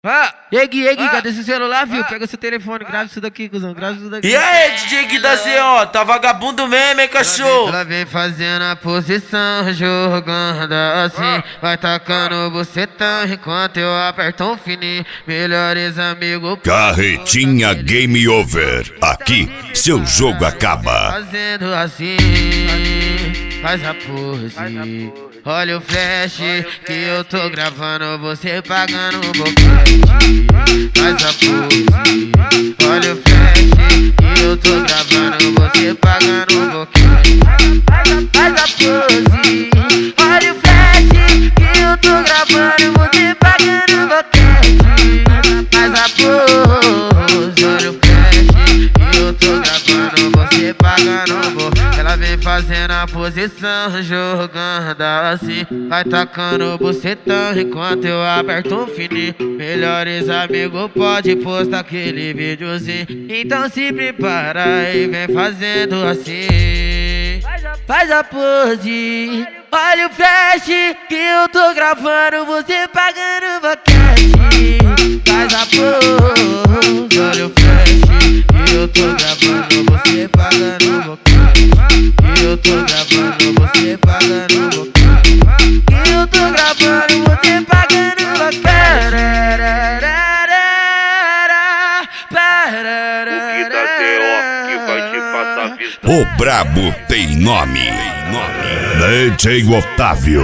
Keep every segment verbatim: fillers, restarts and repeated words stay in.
Ah, Egui, Egui, cadê seu celular, viu? Pega seu telefone, grava isso daqui, cuzão, grava isso daqui. E aí, D J Gui da C O, tá vagabundo mesmo, hein, cachorro? Ela vem fazendo a posição, jogando assim, vai tacando bucetão enquanto eu aperto um fininho. Melhores amigos. Carretinha Game Over. Aqui, seu jogo acaba. Fazendo assim, faz a pose. Olha o flash que eu tô gravando, você pagando um boquete. Faz a pose. Olha o flash que eu tô gravando, você pagando um boquete. Faz a pose. Olha o flash que eu tô gravando, você pagando um boquete. Faz a pose. Olha o flash que eu tô gravando, você pagando um boquete. Ela vem fazendo a posição, jogando assim, vai tacando bucetão enquanto eu aperto um fininho. Melhores amigos pode postar aquele videozinho. Então se prepara e vem fazendo assim. Faz a pose. Olha o flash que eu tô gravando, você pagando boquete. Faz a pose. Olha o flash que eu tô gravando, você pagando boquete. Eu tô gravando, você pagando boquete. Eu tô gravando, você pagando boquete. O brabo tem nome. D J Otávio.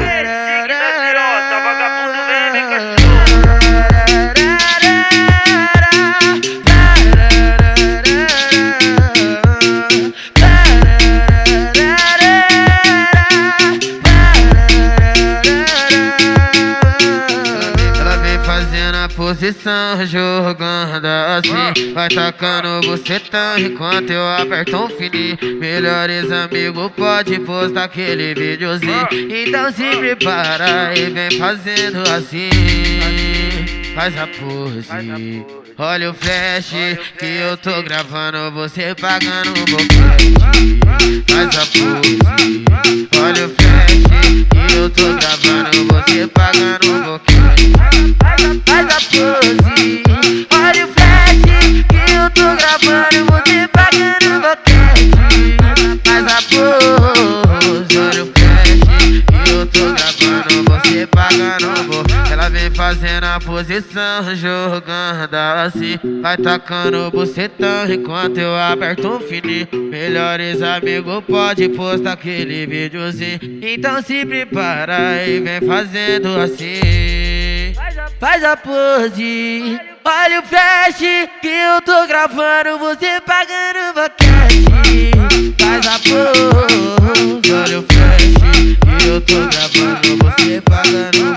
Posição, jogando assim, vai tacando bucetão enquanto eu aperto um fininho. Melhores amigos pode postar aquele videozinho. Então se prepara e vem fazendo assim. Faz a pose. Olha o flash que eu tô gravando, você pagando um boquete. Faz a pose. Olha o flash que eu tô gravando, você pagando um boquete. Faz a pose. Olha o flash que eu tô gravando, você pagando um boquete. Faz a pose. Olha o flash que eu tô gravando, você pagando um boquete. Ela vem fazendo a posição, jogando assim, vai tacando bucetão enquanto eu aperto um fininho. Melhores amigos pode postar aquele videozinho. Então se prepara e vem fazendo assim. Faz a pose. Olha o flash que eu tô gravando, você pagando boquete. Faz a pose. Olha o flash que eu tô gravando, você pagando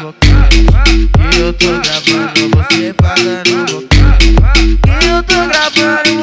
boquete. Eu tô gravando, você pagando boquete. Eu tô gravando.